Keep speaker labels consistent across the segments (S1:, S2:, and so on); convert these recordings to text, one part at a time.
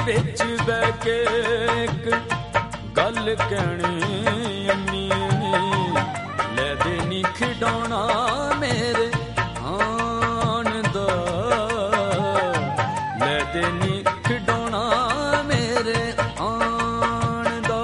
S1: ਵਿੱਚ ਬਹਿ ਕੇ ਇੱਕ ਗੱਲ ਕਹਿਣੀ ਅੰਮੀ ਲੈ ਦੇ ਨੀ ਖਿਡੌਣਾ ਮੇਰੇ ਆਣ ਦਾ ਲੈ ਦੇ ਨੀ ਖਿਡੌਣਾ ਮੇਰੇ ਆਣ ਦਾ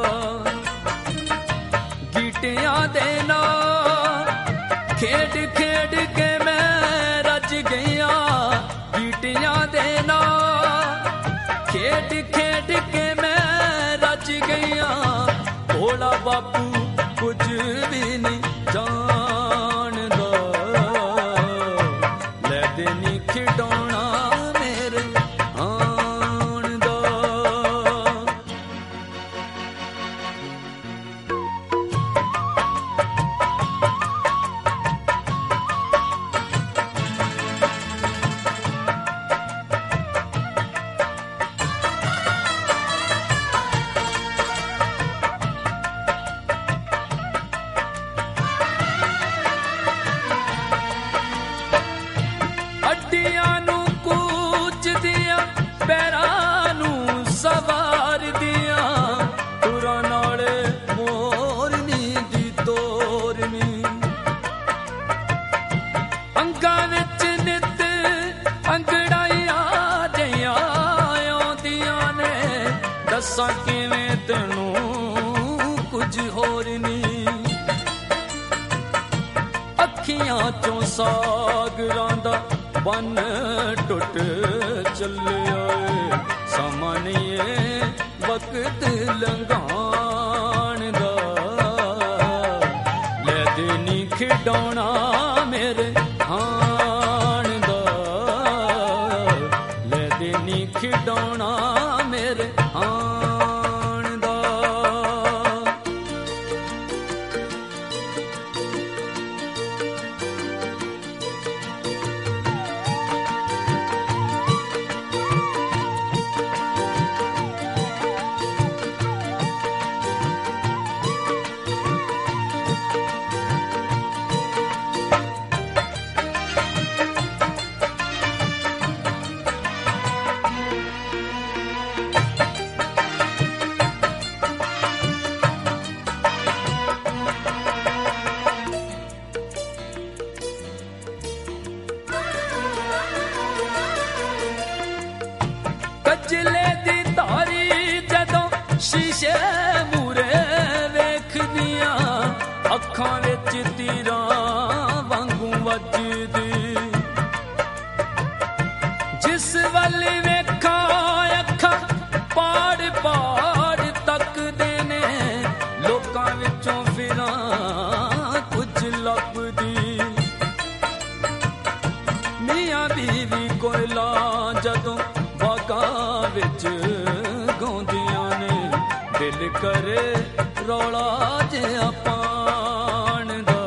S1: ਗੀਟਿਆਂ ਦੇ ਨਾਲ ਖੇਡ ਖੇਡ ਕੇ ਮੈਂ ਰੱਜ ਗਿਆ ਗੀਟਿਆਂ ਦੇ ਨਾਲ ਖੇਡ ਖੇਡ ਕੇ ਮੈਂ ਰੱਜ ਗਿਆ ਭੋਲਾ ਬਾਪੂ ਕੁਝ ਵੀ ਨਹੀਂ ਜਾਣਦਾ ਲੈ ਦੇ ਨੀ ਖਿਡੌਣਾ ਮੇਰੇ ਆਣ ਦਾ ਅੱਡੀਆਂ ਨੂੰ ਕੂਚਦੀਆਂ ਪੈਰਾਂ ਨੂੰ ਸਵਾਰਦੀਆਂ ਤੁਰਾਂ ਨਾਲ ਮੋਰਨੀ ਦੀ ਤੋਰਨੀ ਅੰਗਾਂ ਵਿੱਚ ਨਿੱਤ ਅੰਗੜਾਈਆਂ ਜਿਹੀਆਂ ਆਉਂਦੀਆਂ ਨੇ ਦੱਸਾਂ ਕਿਵੇਂ ਤੈਨੂੰ ਕੁਝ ਹੋਰ ਨਹੀਂ ਅੱਖੀਆਂ ਚੋਂ ਸਾਗਰਾਂ ਦਾ ਬੰਨ ਟੁੱਟ ਚੱਲਿਆ ਏ ਸਮਾਂ ਨਹੀਂ ਏ ਵਕਤ ਲੰਘਾਣ ਦਾ ਲੈ ਦੇ ਨੀ ਖਿਡੌਣਾ ਮੇਰੇ ਆਣ ਦਾ ਲੈ ਦੇ ਨੀ ਖਿਡੌਣਾ ਮੇਰੇ ਆਣ ਦਾ ਕੱਜਲੇ ਦੀ ਧਾਰੀ ਜਦੋਂ ਸ਼ੀਸ਼ੇ ਮੂਰੇ ਵੇਖਦੀਆਂ ਅੱਖਾਂ ਵਿੱਚ ਤੀਰਾਂ ਵਾਂਗੂ ਵੱਜਦੀ ਜਿਸ ਵੱਲ ਵੇਖਾਂ ਅੱਖਾਂ ਪਾੜ ਪਾੜ ਤੱਕਦੇ ਨੇ ਲੋਕਾਂ ਵਿੱਚੋਂ ਫਿਰਾਂ ਕੁਝ ਲੱਭਦੀ ਮੀਆਂ ਬੀਵੀ ਕੋਇਲਾ ਜਦੋਂ ਬਾਗਾਂ ਵਿੱਚ ਗਾਉਂਦੀਆਂ ਨੇ ਦਿਲ ਕਰੇ ਰੌਲਾ ਜਿਹਾ ਪਾਣ ਦਾ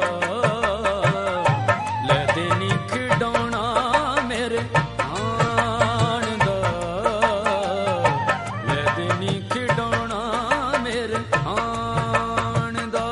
S1: ਲੈ ਦੇ ਨੀ ਖਿਡੌਣਾ ਮੇਰੇ ਆਣ ਦਾ ਲੈ ਦੇ ਨੀ ਖਿਡੌਣਾ ਮੇਰੇ ਆਣ ਦਾ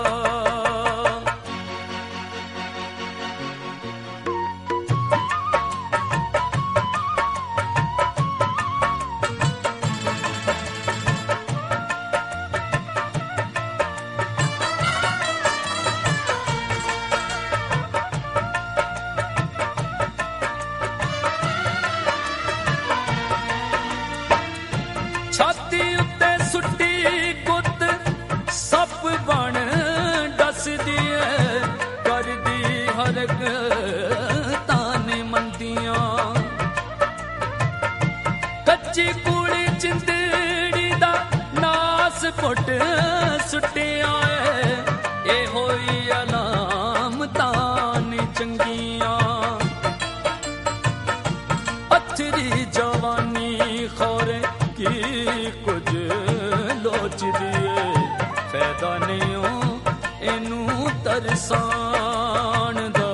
S1: ਛਾਤੀ ਉੱਤੇ ਸੁੱਟੀ ਗੁੱਤ ਸੱਪ ਬਣ ਡਸਦੀ ਏ ਕਰਦੀ ਹਰਕ ਤਾਨੇ ਮੰਦੀਆਂ ਕੱਚੀ ਕੂੜੀ ਚਿੰਦੜੀ ਦਾ ਨਾਸ ਪੁੱਟ ਸੁੱਟਿਆ ਏ ਇਹ ਹੋਈ ਅਲਾਮਤਾਂ ਨੀ ਚੰਗੀਆਂ ਅਥਰੀ ਜਵਾਨੀ ਖੋਰੇ ਕੀ ਕੁਝ ਲੋਚਦੀ ਏ ਫਾਇਦਾ ਨਹੀਂ ਓ ਇਹਨੂੰ ਤਰਸਾਣ ਦਾ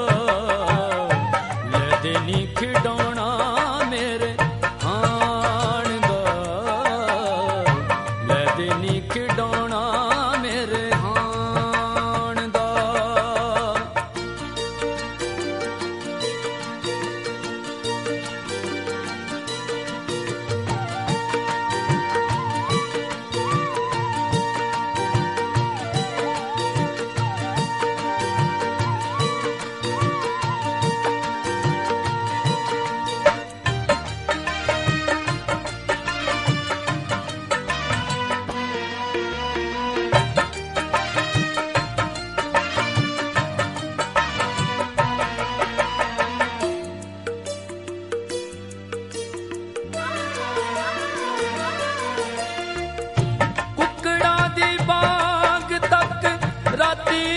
S1: ਲੈ ਦੇ ਨੀ ਖਿਡੌਣਾ ਮੇਰੇ ਆਣ ਦਾ ਲੈ ਦੇ ਨੀ ਖਿਡੌਣਾ ਮੇਰੇ ਆਣ ਦਾ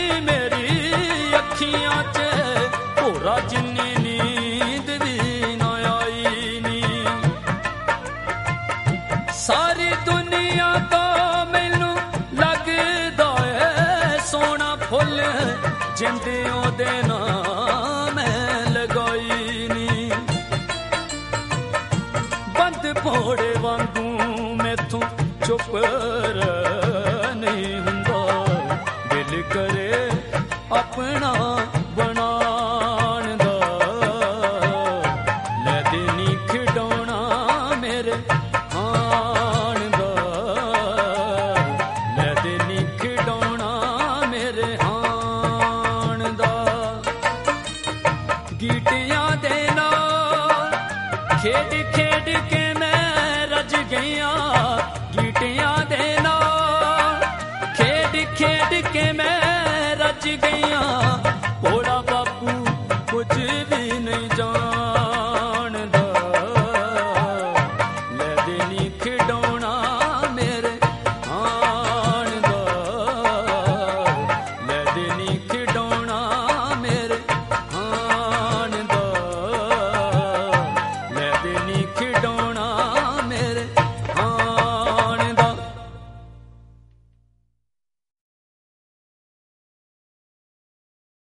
S1: मेरी अखियां च भोरा जिन्नी नींद दी ना आई नी सारी दुनिया तो मैनू लगदा है सोना फुल जिंदे ओदे नाम लगाई नी बंद भोड़े वांगू मैथों चुप नहीं हुंदा दिल करे अपना